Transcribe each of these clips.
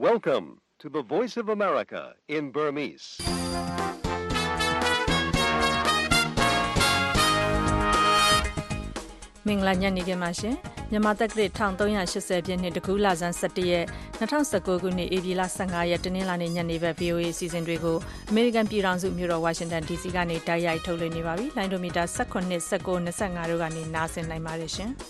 Welcome to the Voice of America in Burmese. ။မင်္ဂလာညနေခင်းပါရှင်။မြန်မာတက္ကသိုလ်1380ပြည့်နှစ်တကူလဆန်း17ရက်2019ခုနှစ်ဧပြီလ15ရက်တနင်္လာနေ့ညနေဘက် VOA အစီအစဉ်တွေကိုအမေရိကန်ပြည်ထောင်စုမြို့တော်ဝါရှင်တန် DC ကနေတိုက်ရိုက်ထုတ်လွှင့်နေပါပြီ။လိုင်းဒိုမီတာ18 19 25တို့ကနေနားဆင်နိုင်ပါတယ်ရှင်။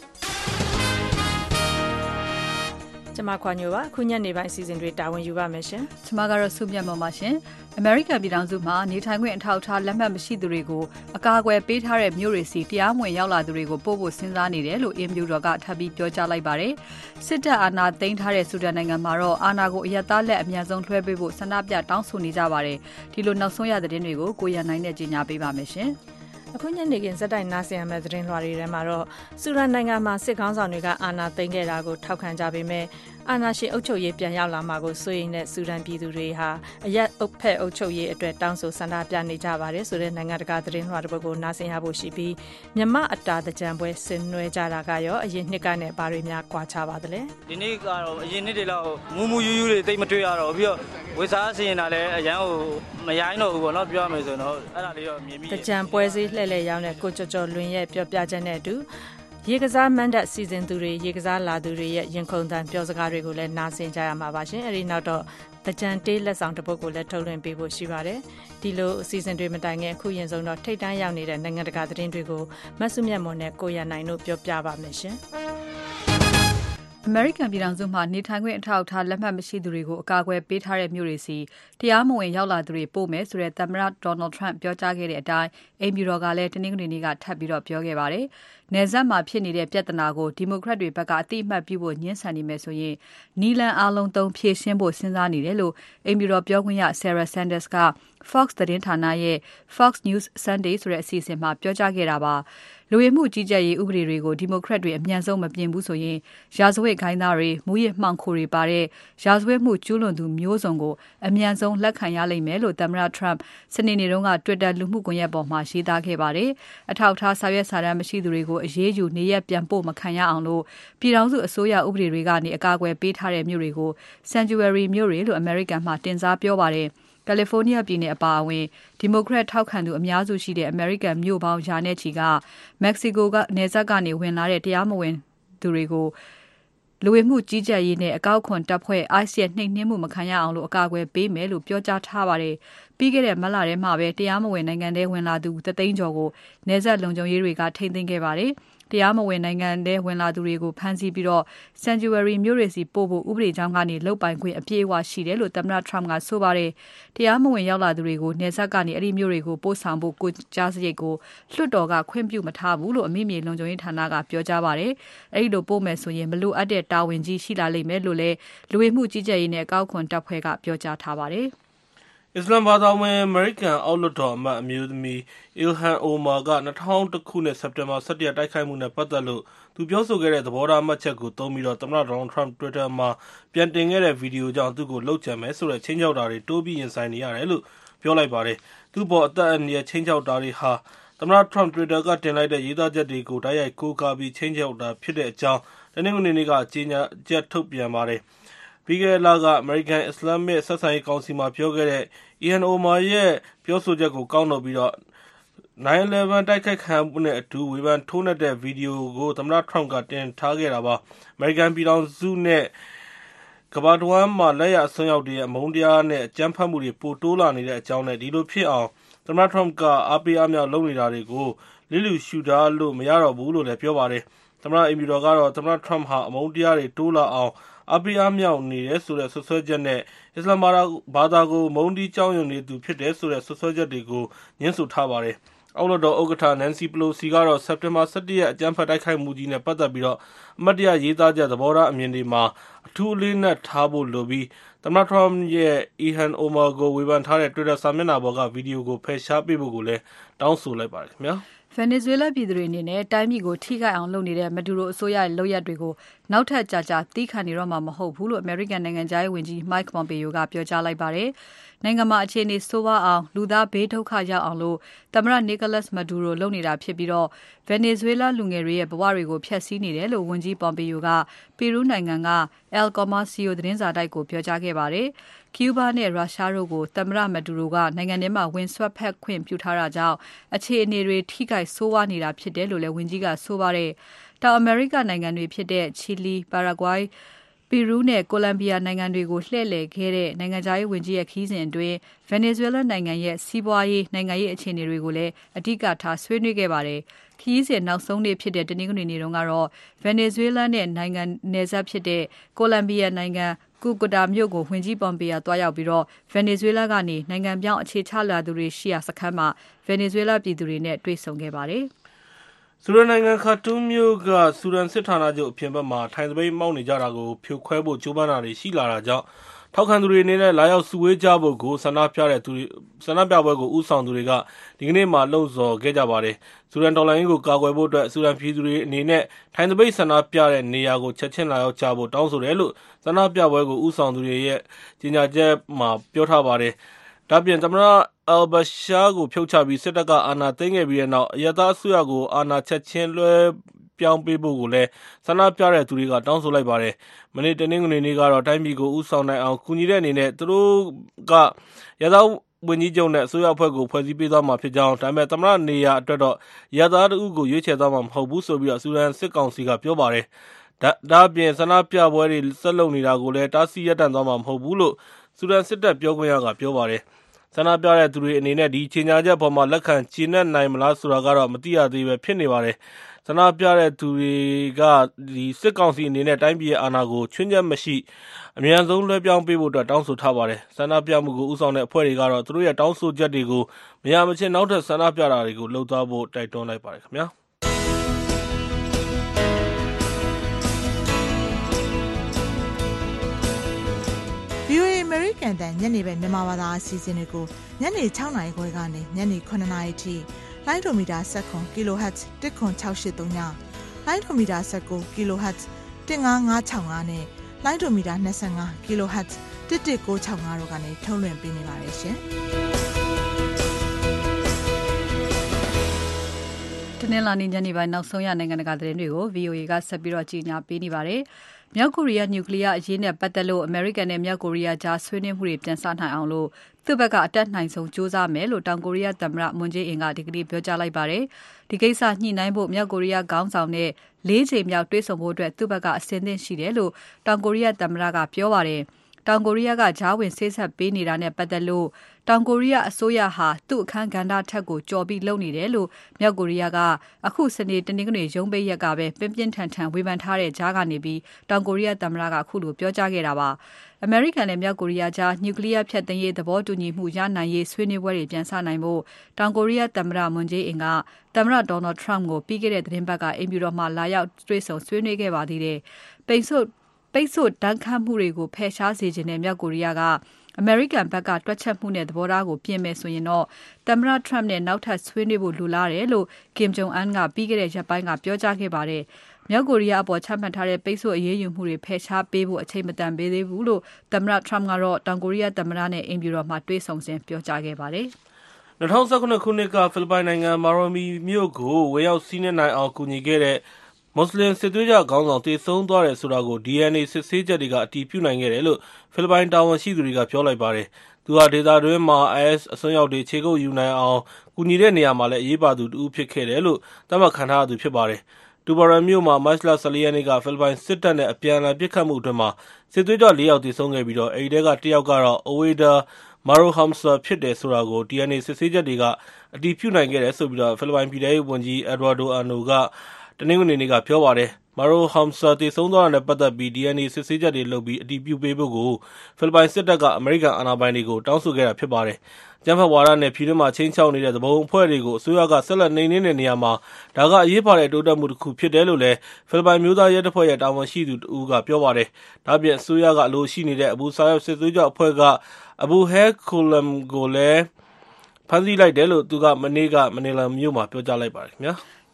ကျမခွာညိုပါခုညနေပိုင်းအစီအစဉ်တွေတာဝန်ယူပါမယ်ရှင်ကျမကတော့စုမြတ်မော်ပါရှင်အမေရိကန်ပြည်ထောင်စုမှာနေထိုင်ခွင့်အထောက်အထားလက်မှတ်မရှိသူတွေကိုအကာအကွယ်ပေးထားတဲ့မြို့တွေစီတရားမဝင်ရောက်လာသူတွေကိုပို့ဖို့စဉ်းစားနေတယ်လို့အင်ဖြူတော်ကထပ်ပြီးပြောကြားလိုက်ပါတယ်စစ်တပ်အာဏာသိမ်းထားတဲ့ဆူဒန်နိုင်ငံမှာတော့အာဏာကိုအယက်သားလက်အများဆုံးလွှဲပေးဖို့ဆန္ဒပြတောင်းဆိုနေကြပါတယ်ဒီလိုနောက်ဆုံးရတဲ့သတင်းတွေကိုကိုရန်နိုင်နဲ့ကြီးညာပေးပါမယ်ရှင်အခုညနေခင်းစက်တိုင်နားဆင်ရမယ့်သတင်းလွှာတွေထဲမှာတော့ဆူဒန်နိုင်ငံမှာစစ်ကောင်းဆောင်တွေကအာဏာသိမ်းခဲ့တာကိုထောက်ခံကြပေမဲ့အာဏာရှင်အုပ်ချုပ်ရေးပြန်ရောက်လာမှာကိုစိုးရိမ်တဲ့ဆူဒန်ပြည်သူတွေဟာအရက်အုပ်ဖက်အုပ်ချုပ်ရေးအတွက်တောင်းဆိုဆန္ဒပြနေကြပါတယ်ဆိုတဲ့နိုင်ငံတကာသတင်းလွှာတစ်ပုဒ်ကိုနားဆင်ရဖို့ရှိပြီးမြမအတာတကြံပွဲဆင်နွှဲကြတာကရောအရင်နှစ်ကနဲ့ဘာတွေများကွာခြားပါသလဲဒီနေ့ကတော့အရင်နှစ်တွေလောက်မူယူယူတွေတိတ်မတွေ့ရတော့ပြီးတော့ဝေစားစီရင်တာလည်းအရန်ကိုမရိုင်းတော့ဘူးပေါ့နော်ပြောရမယ်ဆိုတော့အဲ့ဒါလေးတော့မြင်ပြီးတကြံပွဲစည်းလှည့်လည်ရောက်တဲ့ကိုကျော်ကျော်လွင်ရဲ့ပြောပြချက်နဲ့အတူရေကစားမန်းတက်စီစဉ်သူတွေရေကစားလာသူတွေရဲ့ရင်ခုန်တန်ပြောစကားတွေကိုလည်းနားဆင်ကြရမှာပါရှင်အဲဒီနောက်တော့တကြံတေးလက်ဆောင်တစ်ပုဒ်ကိုလည်းထုတ်လွှင့်ပေးဖို့ရှိပါတယ်ဒီလိုအစီအစဉ်တွေမတိုင်ခင်အခုရင်ဆုံးတော့ထိတ်တန်းရောက်နေတဲ့နိုင်ငံတကာသတင်းတွေကိုမဆုမြတ်မွန်နဲ့ကိုရန်နိုင်တို့ပြောပြပါမယ်ရှင်အမေရိကန်ပြည်ထောင်စုမှာနေထိုင်ခွင့်အထောက်အထားလက်မှတ်မရှိသူတွေကိုအကာအကွယ်ပေးထားတဲ့မြို့တွေစီတရားမဝင်ရောက်လာသူတွေပို့မယ်ဆိုတဲ့သမ္မတ Donald Trump ပြောကြားခဲ့တဲ့အတိုင်းအိမ်ဖြူတော်ကလည်းတနင်္ဂနွေနေ့ကထပ်ပြီးတော့ပြောခဲ့ပါတယ်။နယ်စပ်မှာဖြစ်နေတဲ့ပြဿနာကိုဒီမိုကရက်တွေဘက်ကအတိအမှတ်ပြုဖို့ညှင်းဆန်နေမယ်ဆိုရင်နီလန်အားလုံးသုံးဖြည့်ရှင်းဖို့စဉ်းစားနေတယ်လို့အိမ်ဖြူတော်ပြောခွင့်ရ Sarah Sanders က Fox သတင်းဌာနရဲ့ Fox News Sunday ဆိုတဲ့အစီအစဉ်မှာပြောကြားခဲ့တာပါ။လူဝင်မှုကြီးကြပ်ရေးဥပဒေတွေကိုဒီမိုကရက်တွေအမြန်ဆုံးမပြင်ဘူးဆိုရင်ရာဇဝတ်ခိုင်းသားတွေမူရစ်မှောင်ခိုတွေပါတဲ့ရာဇဝတ်မှုကျူးလွန်သူမျိုးစုံကိုအမြန်ဆုံးလက်ခံရလိမ့်မယ်လို့သမ္မတ Trump စနေနေ့တုန်းက Twitter လူမှုကွန်ရက်ပေါ်မှာရေးသားခဲ့ပါတယ်။အထောက်အထားစာရွက်စာတမ်းမရှိသူတွေကိုအရေးယူနေရပြန်ပို့မခံရအောင်လို့ပြည်ထောင်စုအစိုးရဥပဒေတွေကနေအကာအကွယ်ပေးထားတဲ့မြို့တွေကို Sanctuary မြို့တွေလို့ American မှာတင်စားပြောပါတယ်။ကယ်လီဖိုးနီးယားပြည်နယ်အပါအဝင်ဒီမိုကရက်ထောက်ခံသူအများစုရှိတဲ့အမေရိကန်မြို့ပေါင်းရာနဲ့ချီကမက္ကဆီကိုကနယ်စပ်ကနေဝင်လာတဲ့တရားမဝင်သူတွေကိုလူဝင်မှုကြီးကြပ်ရေးနဲ့အကောက်ခွန်တပ်ဖွဲ့ ICE ရဲ့နှိမ်နင်းမှုမခံရအောင်လို့အကာအကွယ်ပေးမယ်လို့ပြောကြားထားပါတယ်။ပြီးခဲ့တဲ့မလထဲမှာပဲတရားမဝင်နိုင်ငံထဲဝင်လာသူ3သိန်းကျော်ကိုနယ်စပ်လုံခြုံရေးတွေကထိန်းသိမ်းခဲ့ပါတယ်။တရားမဝင်နိုင်ငံထဲဝင်လာသူတွေကိုဖမ်းဆီးပြီးတော့ Sanctuary မြို့တွေစီပို့ဖို့ဥပဒေကြောင်းကနေလုတ်ပိုင်ခွင့်အပြည့်အဝရှိတယ်လို့သမ္မတ Trump ကဆိုပါတယ်။တရားမဝင်ရောက်လာသူတွေကိုနယ်စပ်ကနေအဲ့ဒီမြို့တွေကိုပို့ဆောင်ဖို့ကိုကြားစရိတ်ကိုလွှတ်တော်ကခွင့်ပြုမထားဘူးလို့အမိမြေလုံခြုံရေးဌာနကပြောကြားပါတယ်။အဲ့ဒီလိုပို့မယ်ဆိုရင်မလိုအပ်တဲ့တာဝန်ကြီးရှိလာလိမ့်မယ်လို့လည်းလူဝင်မှုကြီးကြပ်ရေးနဲ့အကောက်ခွန်တပ်ဖွဲ့ကပြောကြားထားပါတယ်။အစ္စလာမ်ဘာသာဝင်အမေရိကန်အောက်လွှတ်တော်အမတ်အမျိုးသမီး Ilhan Omar က2001ခုနှစ်စက်တင်ဘာ17ရက်တိုက်ခိုက်မှုနဲ့ပတ်သက်လို့သူပြောဆိုခဲ့တဲ့သဘောထားမှတ်ချက်ကိုသုံးပြီးတော့သမ္မတ Donald Trump Twitter မှာပြန်တင်ခဲ့တဲ့ဗီဒီယိုကြောင့်သူ့ကိုလှုပ်ကြံမယ်ဆိုတဲ့ချင်းချောက်တာတွေတိုးပြီးရင်ဆိုင်နေရတယ်လို့ပြောလိုက်ပါတယ်။သူ့ပေါ်အသက်အန္တရာယ်ချင်းချောက်တာတွေဟာသမ္မတ Trump Twitter ကတင်လိုက်တဲ့ရေးသားချက်တွေကိုတိုက်ရိုက်ကိုးကားပြီးချင်းချောက်တာဖြစ်တဲ့အကြောင်းတနင်္ဂနွေနေ့ကကြေညာချက်ထုတ်ပြန်ပါတယ်။ပြီးခဲ့တဲ့လက American Islamic ဆက်ဆံရေးကောင်စီမှာပြောခဲ့တဲ့ Ilhan Omar ရဲ့ပြောဆိုချက်ကိုကောက်နှုတ်ပြီးတော့ 9/11 တိုက်ခိုက်ခံမှုနဲ့အတူဝေဖန်ထိုးနှက်တဲ့ဗီဒီယိုကိုသမ္မတ Trump ကတင်ထားခဲ့တာပါ။ American ပြည်ထောင်စုနဲ့ကမ္ဘာတစ်ဝန်းမှာလက်ရအစွန်းရောက်တွေရဲ့အမုန်းတရားနဲ့အကြမ်းဖက်မှုတွေပိုတိုးလာနေတဲ့အကြောင်းနဲ့ဒီလိုဖြစ်အောင်သမ္မတ Trump ကအားပေးအားမြောက်လုပ်နေတာတွေကိုလစ်လျူရှုထားလို့မရတော့ဘူးလို့လည်းပြောပါတယ်။သမ္မတအိမ်ဖြူတော်ကတော့သမ္မတ Trump ဟာအမုန်းတရားတွေတိုးလာအောင်အားပေးအားမြောက်နေတယ်ဆိုတဲ့ဆွဆွဲချက်နဲ့အစ္စလာမ်ဘာသာကိုမုန်းတီးကြောင်းယုံနေသူဖြစ်တယ်ဆိုတဲ့ဆွဆွဲချက်တွေကိုညှင်းဆိုထားပါတယ်။အောက်လွှတ်တော်ဥက္ကဋ္ဌ Nancy Pelosi ကတော့စက်တင်ဘာ17ရက်အကြမ်းဖက်တိုက်ခိုက်မှုကြီးနဲ့ပတ်သက်ပြီးတော့အမတ်တရရေးသားချက်သဘောထားအမြင်တွေမှာအထူးအလေးနက်ထားဖို့လိုပြီးသမ္မတ Trump ရဲ့ Ilhan Omar ကိုဝေဖန်ထားတဲ့ Twitter စာမျက်နှာပေါ်ကဗီဒီယိုကိုဖယ်ရှားပေးဖို့ကိုလည်းတောင်းဆိုလိုက်ပါတယ်ခင်ဗျာ။ Venezuela ပြည်သူတွေအနေနဲ့တိုင်းပြည်ကိုထိခိုက်အောင်လုပ်နေတဲ့မဒူရိုအစိုးရရဲ့လုပ်ရပ်တွေကိုနောက်ထပ်ကြာကြာတီးခံနေတော့မှာမဟုတ်ဘူးလို့ American နိုင်ငံခြားရေးဝန်ကြီး Mike Pompeo ကပြောကြားလိုက်ပါတယ်။နိုင်ငံမှာအခြေအနေဆိုးဝါးအောင်လူသားဘေးဒုက္ခရောက်အောင်လို့သမ္မတ Nicolas Maduro လုပ်နေတာဖြစ်ပြီးတော့ Venezuela လူငယ်တွေရဲ့ဘဝတွေကိုဖျက်ဆီးနေတယ်လို့ဝန်ကြီး Pompeo ကပီရူးနိုင်ငံက El Comercio သတင်းစာတိုက်ကိုပြောကြားခဲ့ပါတယ်။ ကျူးဘားနဲ့ရုရှားတို့ကိုသမ္မတ Maduro ကနိုင်ငံထဲမှာဝင်စွက်ဖက်ခွင့်ပြုထားတာကြောင့်အခြေအနေတွေထိခိုက်ဆိုးဝါးနေတာဖြစ်တယ်လို့လည်းဝန်ကြီးကဆိုပါတယ်။တောင်အမေရိကနိုင်ငံတွေဖြစ်တဲ့ Chile, Paraguay, ပီရူးနဲ့ကိုလံဘီယာနိုင်ငံတွေကိုလှည့်လည်ခဲ့တဲ့နိုင်ငံခြားရေးဝန်ကြီးရဲ့ခရီးစဉ်အတွင်း Venezuela နိုင်ငံရဲ့စီးပွားရေးနိုင်ငံရေးအခြေအနေတွေကိုလည်းအဓိကထားဆွေးနွေးခဲ့ပါတယ်။ခရီးစဉ်နောက်ဆုံးနေ့ဖြစ်တဲ့တနင်္ဂနွေနေ့တုန်းကတော့ Venezuela နဲ့နိုင်ငံနယ်စပ်ဖြစ်တဲ့ကိုလံဘီယာနိုင်ငံCucuta မြို့ကိုဝန်ကြီး Pompeo သွားရောက်ပြီး Venezuela ကနေနိုင်ငံပြောင်းအခြေချလာသူတွေရှိရာစခန်းမှာ Venezuela ပြည်သူတွေနဲ့တွေ့ဆုံခဲ့ပါတယ်။ဆူဒန်နိုင်ငံခါတွမ်မြို့ကဆူဒန်စစ်ဌာနချုပ်အပြင်ဘက်မှာထိုင်သပိတ်မှောက်နေကြတာကိုဖြိုခွဲဖို့ကြိုးပမ်းတာတွေရှိလာတာကြောင့်ထောက်ခံသူတွေအနေနဲ့လာရောက်စုဝေးကြဖို့ကိုဆန္ဒပြပွဲကိုဦးဆောင်သူတွေကဒီကနေ့မှလှုံ့ဆော်ခဲ့ကြပါတယ်။ဆူဒန်တော်လှန်ရေးကိုကာကွယ်ဖို့အတွက်ဆူဒန်ပြည်သူတွေအနေနဲ့ထိုင်သပိတ်ဆန္ဒပြတဲ့နေရာကိုချက်ချင်းလာရောက်ကြဖို့တောင်းဆိုတယ်လို့ဆန္ဒပြပွဲကိုဦးဆောင်သူတွေရဲ့ကြေညာချက်မှာပြောထားပါတယ်။ဒါပြင်သမ္မတal-Bashir ကိုဖြုတ်ချပြီးစစ်တပ်ကအာဏာသိမ်းခဲ့ပြီးတဲ့နောက်အရပ်သားအစိုးရကိုအာဏာချက်ချင်းလွှဲပြောင်းပေးဖို့ကိုလည်းဆန္ဒပြတဲ့သူတွေကတောင်းဆိုလိုက်ပါတယ်။မနေ့တနင်္ဂနွေနေ့ကတော့တိုင်းပြည်ကိုဦးဆောင်နိုင်အောင်ကူညီတဲ့အနေနဲ့သူတို့ကရသားဝန်ကြီးချုပ်နဲ့အစိုးရအဖွဲ့ကိုဖွဲ့စည်းပေးသွားမှာဖြစ်ကြောင်းဒါပေမဲ့သမ္မတနေရာအတွက်တော့ရသားတအုပ်ကိုရွေးချယ်သွားမှာမဟုတ်ဘူးဆိုပြီးဆူဒန်စစ်ကောင်စီကပြောပါတယ်။ဒါအပြင်ဆန္ဒပြပွဲတွေဆက်လုပ်နေတာကိုလည်းတားဆီးရပ်တန့်သွားမှာမဟုတ်ဘူးလို့ဆူဒန်စစ်တပ်ပြောခွင့်ရကပြောပါတယ်။ဆန္ဒပြတဲ့သူတွေအနေနဲ့ဒီကြေညာချက်ပေါ်မှာလက်ခံကျေနပ်နိုင်မလားဆိုတာကတော့မသိရသေးပဲဖြစ်နေပါတယ်။ဆန္ဒပြတဲ့သူတွေကစစ်ကောင်စီအနေနဲ့တိုင်းပြည်ရဲ့အာဏာကိုချွင်းချက်မရှိအမြန်ဆုံးလွှဲပြောင်းပေးဖို့တောင်းဆိုထားပါတယ်။ဆန္ဒပြမှုကိုဦးဆောင်တဲ့အဖွဲ့တွေကတော့သူတို့ရဲ့တောင်းဆိုချက်တွေကိုမရမချင်းနောက်ထပ်ဆန္ဒပြတာတွေကိုလှုပ်သွားဖို့တိုက်တွန်းလိုက်ပါတယ်ခင်ဗျာ။ VOA American တန်ညနေပဲမြန်မာဘာသာအစီအစဉ်တွေကိုညနေ6:00 နာရီခွဲကနေညနေ9:00 နာရီထိလိုင်းဒိုမီတာ19 kHz 10683ညလိုင်းဒိုမီတာ19 kHz 15565နဲ့လိုင်းဒိုမီတာ25 kHz 11965တို့ကနေထုတ်လွှင့်ပေးနေပါတယ်ရှင်။တနင်္လာနေ့ညနေပိုင်းနောက်ဆုံးရနိုင်ငံတကာသတင်းတွေကို VOA ကဆက်ပြီးတော့ကြီးညာပေးနေပါတယ်။မြောက်ကိုရီးယားနျူကလ িয়ার အရေးနဲ့ပတ်သက်လို့အမေရိကန်နဲ့မြောက်ကိုရီးယားကြားဆွေးနွေးမှုတွေပြန်စနိုင်အောင်လို့သူ့ဘက်ကအတက်နိုင်ဆုံးစူးစမ်းမယ်လို့တောင်ကိုရီးယားသမ္မတမွန်ဂျေးအင်ကဒီကနေ့ပြောကြားလိုက်ပါတယ်။ဒီကိစ္စညှိနှိုင်းဖို့မြောက်ကိုရီးယားခေါင်းဆောင်နဲ့၄ ချိန်မြောက်တွေ့ဆုံဖို့အတွက်သူ့ဘက်ကအဆင်သင့်ရှိတယ်လို့တောင်ကိုရီးယားသမ္မတကပြောပါတယ်။တောင်ကိုရီးယားကကြားဝင်ဆေးဆက်ပေးနေတာနဲ့ပတ်သက်လို့တောင်ကိုရီးယားအစိုးရဟာသူ့အခန်းကဏ္ဍထက်ကိုကြော်ပြီးလုပ်နေတယ်လို့မြောက်ကိုရီးယားကအခုစနေတနင်္ဂနွေရုံးပိတ်ရက်ကပဲပြင်းထန်ထန်ဝေဖန်ထားတဲ့ကြားကနေပြီးတောင်ကိုရီးယားသမ္မတကအခုလိုပြောကြားခဲ့တာပါ။အမေရိကန်နဲ့မြောက်ကိုရီးယားကြားနျူကလ িয়ার ဖျက်သိမ်းရေးသဘောတူညီမှုရနိုင်ရေးဆွေးနွေးပွဲတွေပြန်စနိုင်ဖို့တောင်ကိုရီးယားသမ္မတမွန်ဂျေးအင်ကသမ္မတဒေါ်နယ်ထရမ့်ကိုပြီးခဲ့တဲ့သတင်းပတ်ကအိမ်ဖြူတော်မှာလာရောက်တွေ့ဆုံဆွေးနွေးခဲ့ပါသေးတယ်။ပိတ်ဆို့တန်းခတ်မှုတွေကိုဖယ်ရှားစေခြင်းနဲ့မြောက်ကိုရီးယားကအမေရိကန်ဘက်ကတွက်ချက်မှုနဲ့သဘောထားကိုပြင်မယ်ဆိုရင်တော့သမ္မတ Trump နဲ့နောက်ထပ်ဆွေးနွေးဖို့လိုလားတယ်လို့ Kim Jong Un ကပြီးခဲ့တဲ့ရက်ပိုင်းကပြောကြားခဲ့ပါတယ်။မြောက်ကိုရီးယားအပေါ်ချမှတ်ထားတဲ့ပိတ်ဆို့အရေးယူမှုတွေဖယ်ရှားပေးဖို့အချိန်မတန်ပေးသေးဘူးလို့သမ္မတ Trump ကတော့တောင်ကိုရီးယားသမ္မတနဲ့အိမ်ဖြူတော်မှာတွေ့ဆုံစဉ်ပြောကြားခဲ့ပါတယ်။2019ခုနှစ်ကဖိလစ်ပိုင်နိုင်ငံမာရိုမီမြို့ကိုဝင်ရောက်စီးနင်းနိုင်အောင်ကူညီခဲ့တဲ့မွတ်စလင်စစ်သွေးကြွခေါင်းဆောင်တည်ဆုံသွားတယ်ဆိုတာကို DNA စစ်ဆေးချက်တွေကအတည်ပြုနိုင်ခဲ့တယ်လို့ဖိလစ်ပိုင်တာဝန်ရှိသူတွေကပြောလိုက်ပါတယ်။သူဟာဒေသတွင်းမှာ IS အစွန်းရောက်တွေခြေကုပ်ယူနိုင်အောင်ကူညီတဲ့နေရာမှာလည်းအရေးပါသူတူဖြစ်ခဲ့တယ်လို့သတ်မှတ်ခံထားရသူဖြစ်ပါတယ်။တူဘာရန်မြို့မှာမတ်လ14ရက်နေ့ကဖိလစ်ပိုင်စစ်တပ်နဲ့အပြန်အလှန်ပစ်ခတ်မှုအတွင်းမှာစစ်သွေးကြွ4ယောက်တည်ဆုံခဲ့ပြီးတော့အဲဒီထဲက1ယောက်ကတော့ Oweda Maro Hamza ဖြစ်တယ်ဆိုတာကို DNA စစ်ဆေးချက်တွေကအတည်ပြုနိုင်ခဲ့တယ်ဆိုပြီးတော့ဖိလစ်ပိုင်ပြည်ထောင်စုဝန်ကြီး Eduardo Ano ကတနင်္ဂနွေနေ့ကပြောပါတယ်။ Maro Hamza တည်ဆုံသွားတာနဲ့ပတ်သက်ပြီး DNA စစ်ဆေးချက်တွေလုပ်ပြီးအတည်ပြုပေးဖို့ကိုဖိလစ်ပိုင်စစ်တပ်ကအမေရိကန်အာဏာပိုင်တွေကိုတောင်းဆိုခဲ့တာဖြစ်ပါတယ်။ကျန်းဖတ်ဝါဒနဲ့ပြည်တွင်းမှာချင်းချောက်နေတဲ့သဘုံအဖွဲ့တွေကိုအစိုးရကဆက်လက်နှိမ်နင်းတဲ့နေရာမှာဒါကအရေးပါတဲ့တိုးတက်မှုတစ်ခုဖြစ်တယ်လို့လည်းဖိလစ်ပိုင်မျိုးသားရဲတပ်ဖွဲ့ရဲ့တာဝန်ရှိသူတဦးကပြောပါတယ်။ဒါ့အပြင်အစိုးရကအလိုရှိနေတဲ့အဘူဆာယပ်စစ်သွေးကြွအဖွဲ့ကအဘူဟဲကိုလမ်ကိုလည်းဖမ်းဆီးလိုက်တယ်လို့သူကမနေ့ကမနီလာမြို့မှာပြောကြားလိုက်ပါတယ်ခင်ဗျာ။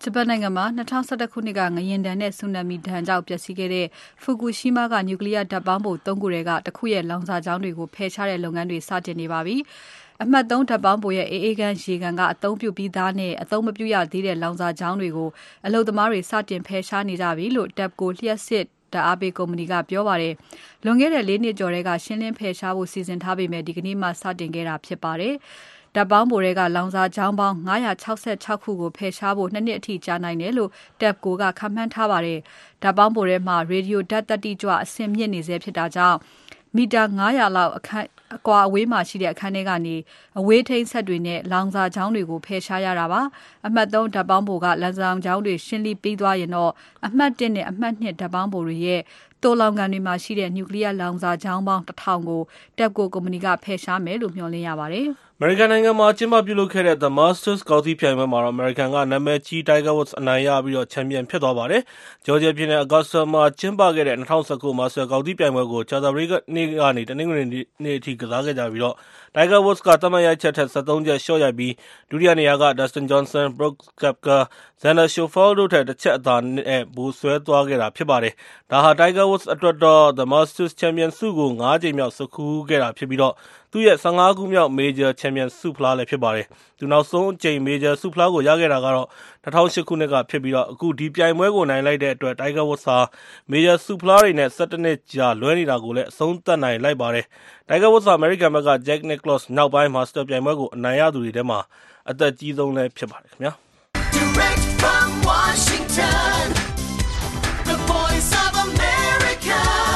ဂျပန်နိုင်ငံမှာ2011ခုနှစ်ကငလျင်ဒဏ်နဲ့ဆူနာမီဒဏ်ကြောင့်ပျက်စီးခဲ့တဲ့ Fukushima ကနျူကလ িয়ার ဓာတ်ပေါင်းဖို3ခုထဲကတစ်ခုရဲ့လောင်စာကြောင်းတွေကိုဖယ်ရှားတဲ့လုပ်ငန်းတွေစတင်နေပါပြီ။အမှတ်3ဓာတ်ပေါင်းဖိုရဲ့အေးခမ်းရေကန်ကအသုံးပြုပြီးသားနဲ့အသုံးမပြုရသေးတဲ့လောင်စာကြောင်းတွေကိုအလုပ်သမားတွေစတင်ဖယ်ရှားနေကြပြီလို့ TEPCO လျှပ်စစ်ဓာတ်အားပေးကုမ္ပဏီကပြောပါတယ်။လွန်ခဲ့တဲ့4နှစ်ကျော်တည်းကရှင်းလင်းဖယ်ရှားဖို့စီစဉ်ထားပေမဲ့ဒီကနေ့မှစတင်ခဲ့တာဖြစ်ပါတယ်။ဓာတ်ပေါင်းဖိုတွေကလောင်စာကြောင်းပေါင်း966ခုကိုဖယ်ရှားဖို့2နှစ်အထိကြာနိုင်တယ်လို့ TEPCO ကခန့်မှန်းထားပါတယ်။ဓာတ်ပေါင်းဖိုထဲမှာရေဒီယိုဓာတ်သတ္တိကြွအဆင့်မြင့်နေစေဖြစ်တာကြောင့်မီတာ900လောက်အကွာအဝေးမှာရှိတဲ့အခန်းထဲကနေအဝေးထိန်းဆက်တွေနဲ့လောင်စာကြောင်းတွေကိုဖယ်ရှားရတာပါ။အမှတ်3ဓာတ်ပေါင်းဖိုကလန်ဆောင်ကြောင်းတွေရှင်းလင်းပြီးသွားရင်တော့အမှတ်1နဲ့အမှတ်2ဓာတ်ပေါင်းဖိုတွေရဲ့တိုးလောင်ကန်တွေမှာရှိတဲ့နျူကလ িয়ার လောင်စာကြောင်းပေါင်း1000ကို TEPCO ကုမ္ပဏီကဖယ်ရှားမယ်လို့မျှော်လင့်ရပါတယ်။အမေရိကန်နိုင်ငံမှာကျင်းပပြုလုပ်ခဲ့တဲ့ The Masters ဂေါက်သီးပြိုင်ပွဲမှာတော့အမေရိကန်ကနာမည်ကြီး Tiger Woods အနိုင်ရပြီးချန်ပီယံဖြစ်သွားပါတယ်။ ဂျော်ဂျီယာပြည်နယ် Augusta မှာကျင်းပခဲ့တဲ့2019 Masters ဂေါက်သီးပြိုင်ပွဲကိုကြာသပတေးနေ့ကနေတနင်္ဂနွေနေ့အထိကစားခဲ့ကြပြီးTiger Woods ကသတ်မှတ်ရိုက်ချက်ထက်73ချက်လျှော့ရိုက်ပြီးဒုတိယနေရာက Dustin Johnson, Brooks Koepka, Xander Schauffele တို့ထက်တစ်ချက်အသာနဲ့ဗိုလ်စွဲသွားခဲ့တာဖြစ်ပါတယ်။ဒါဟာ Tiger Woods အတွက်တော့ The Masters ချန်ပီယံဆုကို5ကြိမ်မြောက်ဆွတ်ခူးခဲ့တာဖြစ်ပြီးသူ့ရဲ့15ခုမြောက် Major ချန်ပီယံဆုဖလားလည်းဖြစ်ပါတယ်။သူနောက်ဆုံးအကြိမ် Major ဆုဖလားကိုရခဲ့တာကတော့2008ခုနှစ်ကဖြစ်ပြီးအခုဒီပြိုင်ပွဲကိုနိုင်လိုက်တဲ့အတွက် Tiger Woods ဟာ Major ဆုဖလားတွေနဲ့17နှစ်ကြာလွဲနေတာကိုလည်းအဆုံးသတ်နိုင်လိုက်ပါတယ်။ Tiger Woods ဟာ American ဘက်က Jack Nicklaus နောက်ပိုင်း Master ပြိုင်ပွဲကိုအနိုင်ရသူတွေထဲမှာအသက်ကြီးဆုံးလည်းဖြစ်ပါတယ်ခင်ဗျာ။ Direct from Washington, the voice of America,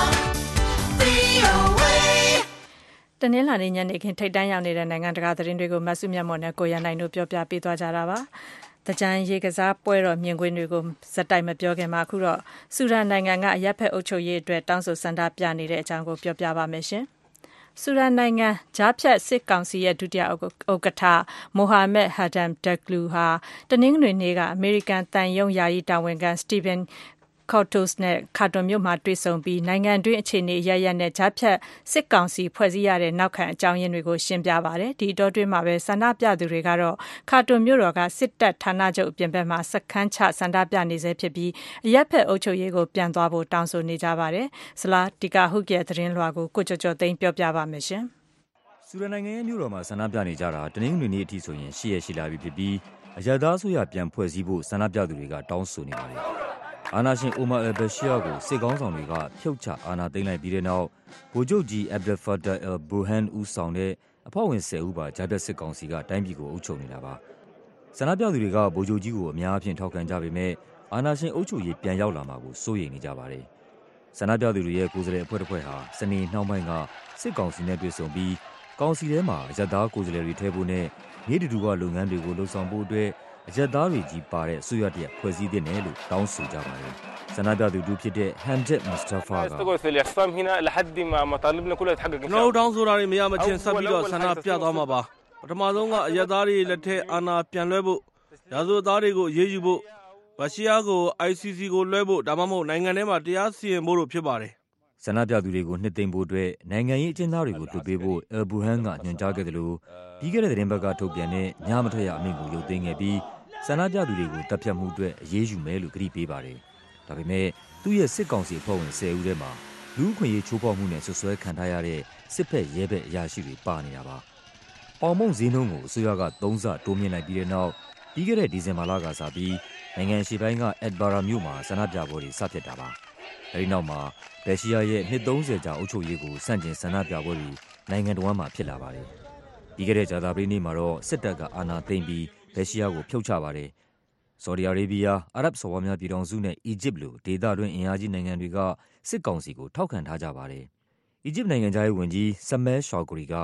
VOA တနင်္လာနေ့ညနေခင်းထိပ်တန်းရောက်နေတဲ့နိုင်ငံတကာသတင်းတွေကိုမဆုမြတ်မော်နဲ့ကိုရန်နိုင်တို့ပြောပြပေးသွားကြတာပါ။တကြံရေကစားပွဲတော်မြင်ကွင်းတွေကိုဇက်တိုက်မပြောခင်မှာအခုတော့ဆူဒန်နိုင်ငံကအရပ်ဖက်အုပ်ချုပ်ရေးအတွက်တောင်းဆိုဆန္ဒပြနေတဲ့အကြောင်းကိုပြောပြပါမယ်ရှင်။ဆူဒန်နိုင်ငံဂျားဖြတ်စစ်ကောင်စီရဲ့ဒုတိယဥက္ကဋ္ဌမိုဟာမက်ဟာဒမ်ဒက်ဂလူဟာတနင်္ဂနွေနေ့ကအမေရိကန်တန်ယုံယာယီတာဝန်ခံစတီဗန်Cortos နဲ့ခါတွန်မြို့မှာတွေ့ဆုံပြီးနိုင်ငံတွင်းအခြေအနေအရပ်ရပ်နဲ့ဂျားဖြတ်စစ်ကောင်စီဖွဲ့စည်းရတဲ့နောက်ခံအကြောင်းရင်းတွေကိုရှင်းပြပါတယ်။ဒီအတောအတွင်းမှာပဲဆန္ဒပြသူတွေကတော့ခါတွန်မြို့တော်ကစစ်တပ်ဌာနချုပ်အပြင်ဘက်မှာစခန်းချဆန္ဒပြနေဆဲဖြစ်ပြီးအရပ်ဖက်အုပ်ချုပ်ရေးကိုပြန်သွားဖို့တောင်းဆိုနေကြပါတယ်။ဆလာတီကာဟုတ်ရဲ့သတင်းလွှာကိုကိုကျော်ကျော်သိန်းပြောပြပါမယ်ရှင်။ဆူဒန်နိုင်ငံရဲ့မြို့တော်မှာဆန္ဒပြနေကြတာတနင်္ဂနွေနေ့အထိဆိုရင်10ရက်ရှိလာပြီဖြစ်ပြီးအရပ်သားအစိုးရပြန်ဖွဲ့စည်းဖို့ဆန္ဒပြသူတွေကတောင်းဆိုနေပါတယ်။အာဏာရှင်အိုမာအယ်ဘရှီယာကိုစစ်ကောင်းဆောင်တွေကဖြုတ်ချအာဏာသိမ်းလိုက်ပြီးတဲ့နောက်ဗိုလ်ချုပ်ကြီးအက်ဘ်ဒယ်ဖာတာအယ်ဘူဟန်ဦးဆောင်တဲ့အဖွဲ့ဝင်10ဦးပါဂျားဖြတ်စစ်ကောင်စီကတိုင်းပြည်ကိုအုပ်ချုပ်နေတာပါဆန္ဒပြသူတွေကဗိုလ်ချုပ်ကြီးကိုအများအပြားထောက်ခံကြပေမဲ့အာဏာရှင်အုပ်ချုပ်ရေးပြန်ရောက်လာမှာကိုစိုးရိမ်နေကြပါတယ်ဆန္ဒပြသူတွေရဲ့ကိုယ်စားလှယ်အဖွဲ့တစ်ဖွဲ့ဟာစနေနှောင်းပိုင်းကစစ်ကောင်စီနဲ့တွေ့ဆုံပြီးကောင်စီထဲမှာအရပ်သားကိုယ်စားလှယ်တွေထည့်ဖို့နဲ့နေတူတူကလုပ်ငန်းတွေကိုလှုပ်ဆောင်ဖို့အတွက်အရက်သားတွေကြီးပါတဲ့အစိုးရတရက်ဖွဲ့စည်းတဲ့နယ်လို့တောင်းဆိုကြပါတယ်။ဆန္ဒပြသူတို့ဖြစ်တဲ့ Hamdek Mustafa ကကျွန်တော်တောင်းဆိုတာတွေမရမချင်းဆက်ပြီးဆန္ဒပြသွားမှာပါ။ပထမဆုံးကအရက်သားတွေလက်ထက်အာဏာပြန်လွှဲဖို့ရာဇဝတ်သားတွေကိုအရေးယူဖို့ဘရှီယာကို ICC ကိုလွှဲဖို့ဒါမှမဟုတ်နိုင်ငံထဲမှာတရားစီရင်ဖို့တို့ဖြစ်ပါတယ်။ဆန္ဒပြသူတွေကိုနှစ်သိမ့်ဖို့အတွက်နိုင်ငံရေးအကျဉ်းသားတွေကိုလွှတ်ပေးဖို့အယ်ဘူဟန်ကညွှန်ကြားခဲ့တယ်လို့ပြီးခဲ့တဲ့သတင်းပတ်ကထုတ်ပြန်တဲ့ညမထွက်ရအမိန့်ကိုရုပ်သိမ်းခဲ့ပြီးဆန္ဒပြသူတွေကိုတပ်ဖြတ်မှုအတွက်အရေးယူမယ်လို့ကတိပေးပါတယ်။ဒါပေမဲ့သူ့ရဲ့စစ်ကောင်စီအဖွဲ့ဝင်10ဦးထဲမှာလူ့အခွင့်အရေးချိုးဖောက်မှုနဲ့ဆွဆွဲခံထားရတဲ့စစ်ဖက်ရဲဘက်အရာရှိတွေပါနေတာပါ။ပေါင်မုံဈေးနှုန်းကိုအစိုးရက3ဆတိုးမြင့်လိုက်ပြီးတဲ့နောက်ပြီးခဲ့တဲ့ဒီဇင်ဘာလကစပြီးနိုင်ငံရှေ့ပိုင်းကအက်ဒဘာရာမြို့မှာဆန္ဒပြပွဲတွေစဖြစ်တာပါ။အဲဒီနောက်မှာဘယ်ရှီယာရဲ့နှစ်30ကြာအုပ်ချုပ်ရေးကိုစန့်ကျင်ဆန္ဒပြပွဲတွေနိုင်ငံတော်မှာဖြစ်လာပါတယ်။ပြီးခဲ့တဲ့ကြာသပတေးနေ့မှာတော့စစ်တပ်ကအာဏာသိမ်းပြီးဘယ်ရှီယာကိုဖြုတ်ချပါတယ်။ဆော်ဒီအာရေဗီးယား၊အာရပ်စော်ဘွားများပြည်ထောင်စုနဲ့အီဂျစ်လိုဒေသတွင်းအင်အားကြီးနိုင်ငံတွေကစစ်ကောင်စီကိုထောက်ခံထားကြပါတယ်။အီဂျစ်နိုင်ငံသားရေးဝန်ကြီးဆမဲရှော်ဂရီက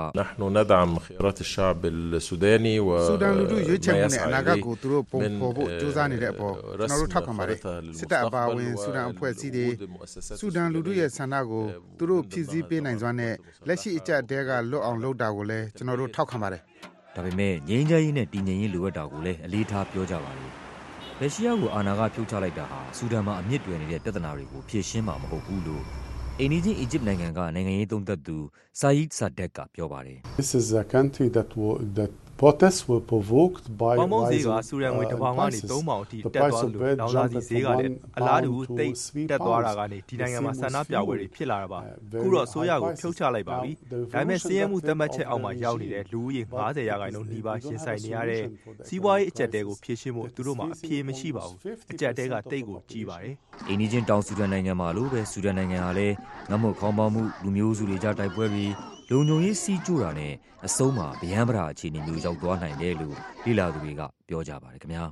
ဆူဒန်လူထုရွေးချယ်မှုနဲ့အနာဂတ်ကိုသူတို့ပုံဖော်ဖို့ကြိုးစားနေတဲ့အပေါ်ကျွန်တော်တို့ထောက်ခံပါတယ်။စစ်တပ်အပါအဝင်ဆူဒန်အဖွဲ့အစည်းတွေဆူဒန်လူထုရဲ့ဆန္ဒကိုသူတို့ဖြည့်ဆည်းပေးနိုင်စွမ်းနဲ့လက်ရှိအကြအတဲကလွတ်အောင်လုပ်တာကိုလည်းကျွန်တော်တို့ထောက်ခံပါတယ်။ဒါပေမဲ့ငြိမ်းချမ်းရေးနဲ့တည်ငြိမ်ရေးလိုအပ်တာကိုလည်းအလေးထားပြောကြပါတယ်။ဘယ်ရှီယာကိုအာဏာကဖြုတ်ချလိုက်တာဟာဆူဒန်မှာအမြင့်တွယ်နေတဲ့ပြဿနာတွေကိုဖြေရှင်းမှာမဟုတ်ဘူးလို့အိန္ဒိယအီဂျစ်နိုင်ငံကနိုင်ငံရေးသုံးသပ်သူဆာယစ်ဆာဒက်ကပြောပါတယ်။ This is a country that Protests were provoked by ပေါင်ပေါင်းဈေးက rising စူရန်ငွေတစ်ပေါင်ကနေ prices. 3ပေါင်အထိ The တက် price သွား of လို့ bread လောင်စာဆီ jumped ဈေးက from လည်း 1 အလားတူ pound to သိပ် 3 တက်သွားတာ pounds. ကနေဒီ The နိုင်ငံမှာ same ဆန္ဒ was ပြပွဲတွေ fueled ဖြစ်လာတာပါ very ခုတော့ high ဆိုရကို prices. ဖြုတ်ချလိုက်ပါပြီ Now, the ဒါပေမဲ့ revolution စီးရဲမှု that သတ်မှတ် led ချက် of အော the က်မှာရောက်နေတဲ့ regime, လူဦးရေ but 50 ရာခိုင်နှုန်း obviously နီးပါး we ရှ don't င် have ဆိုင် a နေရတဲ့ solution for the စီးပွားရေး economic အကျပ်တဲကို crisis. ဖြေရှင်းဖို့သူတို့မှာအဖြေမရှိပါဘူးအကျပ်တဲကတိတ်ကိုကြီးပါတယ်အိန္ဒိချင်းတောင်ဆူဒန်နိုင်ငံမှာလိုပဲဆူဒန်နိုင်ငံဟာလည်းငတ်မွတ်ခေါင်းပါမှုလူမျိုးစုတွေကြားတိုက်ပွဲတွေလုံခြုံရေးစီးကျူးတာနဲ့အဆုံးမှာဗျမ်းပရာအခြေအနေမျိုးရောက်သွားနိုင်တယ်လို့လေ့လာသူတွေကပြောကြပါတယ်ခင်ဗျာ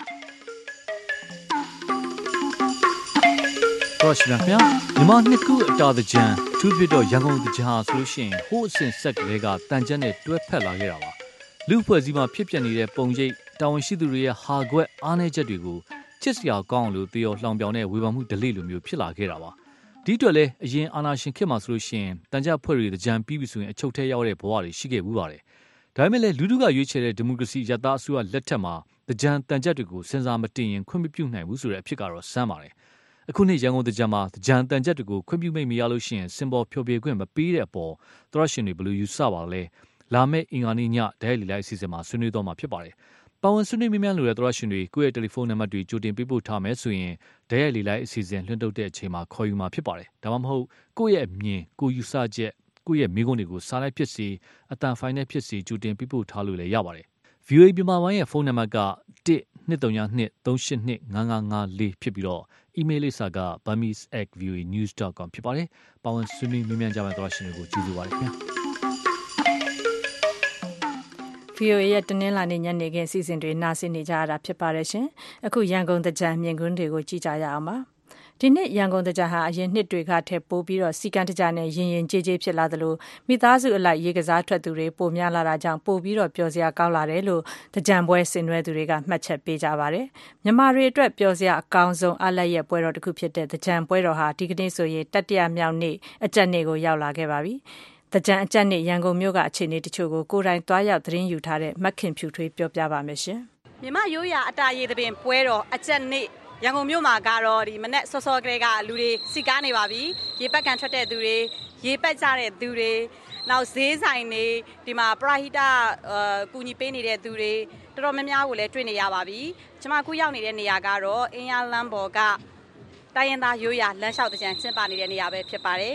တော့ရှင်ဗျာမြန်မာနှစ်ခုအတားတကြံသူဖြစ်တော့ရန်ကုန်တကြံဟာဆိုလို့ရှိရင်ဟိုးအဆင့်ဆက်ကလေးကတန်ကြက်နဲ့တွဲဖက်လာခဲ့တာပါလူဖွဲ့စည်းမှာဖြစ်ပျက်နေတဲ့ပုံရိပ်တာဝန်ရှိသူတွေရဲ့ဟာခွက်အားနည်းချက်တွေကိုချစ်စရာကောင်းအောင်လို့တရော်လှောင်ပြောင်တဲ့ဝေဖန်မှုဒလိလိုမျိုးဖြစ်လာခဲ့တာပါဒီအတွက်လည်းအရင်အာနာရှင်ခေတ်မှာဆိုလို့ရှိရင်တန်ကြက်ဖွဲ့တွေတကြံပြီးပြီဆိုရင်အချုပ်ထဲရောက်တဲ့ဘဝတွေရှိခဲ့ဘူးပါတယ်ဒါပေမဲ့လည်းလူထုကရွေးချယ်တဲ့ဒီမိုကရေစီရတာအစိုးရလက်ထက်မှာတကြံတန်ကြက်တွေကိုစဉ်းစားမတင်ရင်ခွင့်မပြုနိုင်ဘူးဆိုတဲ့အဖြစ်ကတော့စမ်းပါတယ်အခုနှစ်ရန်ကုန်တကြံမှာတကြံတန်ကြက်တွေကိုခွင့်ပြုမိတ်မရလို့ရှိရင်စင်ပေါ်ဖြောပြခွင့်မပေးတဲ့အပေါ်သရရှင်တွေဘယ်လိုယူဆပါလဲလာမယ့်အင်္ဂါနေ့ညဒဲလီလိုက်အစီအစဉ်မှာဆွေးနွေးတော့မှာဖြစ်ပါတယ်ပါဝင်ဆွေးနွေးမြန်းလို့တဲ့သရရှင်တွေကိုယ့်ရဲ့တယ်လီဖုန်းနံပါတ်တွေကြိုတင်ပေးပို့ထားမယ်ဆိုရင်ဒဲလီလိုက်အစီအစဉ်လွှင့်ထုတ်တဲ့အချိန်မှာခေါ်ယူမှာဖြစ်ပါတယ်ဒါမှမဟုတ်ကိုယ့်ရဲ့အမြင်ကိုယူဆချက်ကိုယ့်ရဲ့မိကုန်းတွေကိုစာလိုက်ဖြစ်စီအတန်ဖိုင်နဲ့ဖြစ်စီကြိုတင်ပေးပို့ထားလို့လည်းရပါတယ် VOA မြန်မာပိုင်းရဲ့ဖုန်းနံပါတ်က12329825554ဖြစ်ပြီးတော့ email လိပ်စာက burmese@voanews.com ဖြစ်ပါတယ်။ပါဝင်ဆွေးနွေးမြန်းကြမယ့်သောရှင်တွေကိုကျေးဇူးပါတယ်ခင်ဗျာ။ VOA ရဲ့တနင်္လာနေ့ညနေခင်းအစီအစဉ်တွေနားဆင်နေကြရတာဖြစ်ပါတယ်ရှင်။အခုရန်ကုန်တကြံမြင်ကွင်းတွေကိုကြည့်ကြရအောင်ပါ။ဒီနှစ်ရန်ကုန်တကြံဟာအရင်နှစ်တွေကထက်ပိုပြီးတော့စီကံတကြနဲ့ရင်ရင်ကြေးကြေးဖြစ်လာသလိုမိသားစုအလိုက်ရေကစားထွက်သူတွေပိုများလာတာကြောင့်ပိုပြီးတော့ပျော်စရာကောင်းလာတယ်လို့တကြံပွဲဆင်နွှဲသူတွေကမှတ်ချက်ပေးကြပါတယ်။မြန်မာတွေအတွက်ပျော်စရာအကောင်းဆုံးအလက်ရဲ့ပွဲတော်တစ်ခုဖြစ်တဲ့တကြံပွဲတော်ဟာဒီကနေ့ဆိုရင်တတိယမြောက်နေ့အကျက်နေ့ကိုရောက်လာခဲ့ပါပြီ။တကြံအကျက်နေ့ရန်ကုန်မြို့ကအခြေအနေတချို့ကိုကိုယ်တိုင်သွားရောက်သတင်းယူထားတဲ့မက်ခင်ဖြူထွေးပြောပြပါမယ်ရှင်။မြမရိုးရာအတာရေသပင်ပွဲတော်အကျက်နေ့ရန်ကုန်မြို့မှာကတော့ဒီမနက်စောစောကလေးကလူတွေစီကားနေပါပြီရေပက်ကန်ထွက်တဲ့သူတွေရေပက်ကြတဲ့သူတွေနောက်ဈေးဆိုင်တွေဒီမှာပရာဟိတကူညီပေးနေတဲ့သူတွေတော်တော်များများကိုလည်းတွေ့နေရပါပြီကျွန်မအခုရောက်နေတဲ့နေရာကတော့အင်းရလမ်းပေါ်ကတိုင်းရင်းသားရိုးရာလမ်းလျှောက်တကြံကျင်းပနေတဲ့နေရာပဲဖြစ်ပါတယ်